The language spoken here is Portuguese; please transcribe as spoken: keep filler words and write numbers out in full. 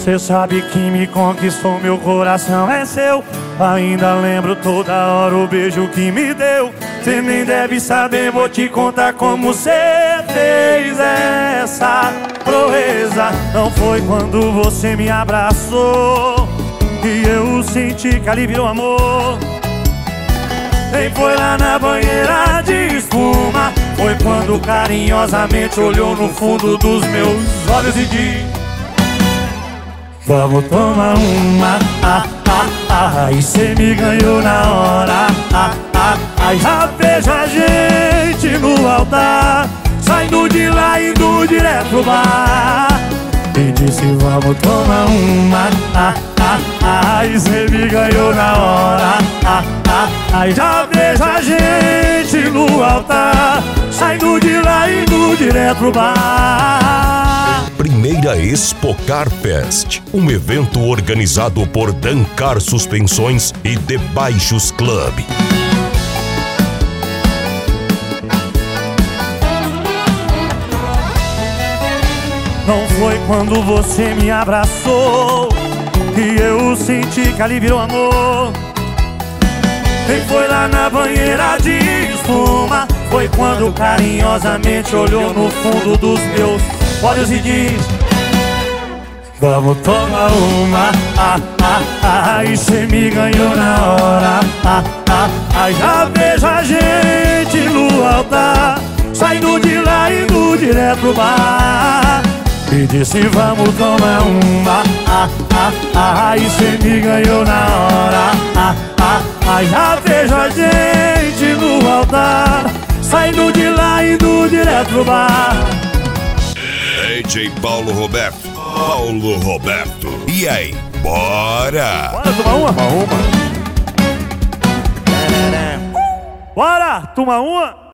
Cê sabe que me conquistou, meu coração é seu. Ainda lembro toda hora o beijo que me deu. Cê nem deve saber, vou te contar como cê fez essa proeza. Não foi quando você me abraçou que eu senti que ali virou amor. Nem foi lá na banheira de espuma. Foi quando carinhosamente olhou no fundo dos meus olhos e disse: vamos tomar uma, ah, ah, ah. E cê me ganhou na hora, ah, ah, ah. Já vejo a gente no altar, saindo de lá e indo direto pro bar. E disse vamos tomar uma, ah, ah, ah. E cê me ganhou na hora, ah, ah, ah. Já vejo a gente no altar, saindo de lá e indo direto pro bar. Primeira Expo Carfest, um evento organizado por Dancar Suspensões e Debaixos Club. Não foi quando você me abraçou que eu senti que ali virou amor. Nem foi lá na banheira de espuma. Foi quando carinhosamente olhou no fundo dos meus olhos e diz: vamos tomar uma, ah, ah, ah. E cê me ganhou na hora, ah, ah, ah. Já vejo a gente no altar, saindo de lá e indo direto pro bar. E disse vamos tomar uma, ah, ah, ah. E cê me ganhou na hora, ah, ah, ah. Já vejo a gente no altar, saindo de lá e indo direto pro bar. D J Paulo Roberto, Paulo Roberto. E aí, bora? Bora tomar uma? Tomar uma. Bora tomar uma?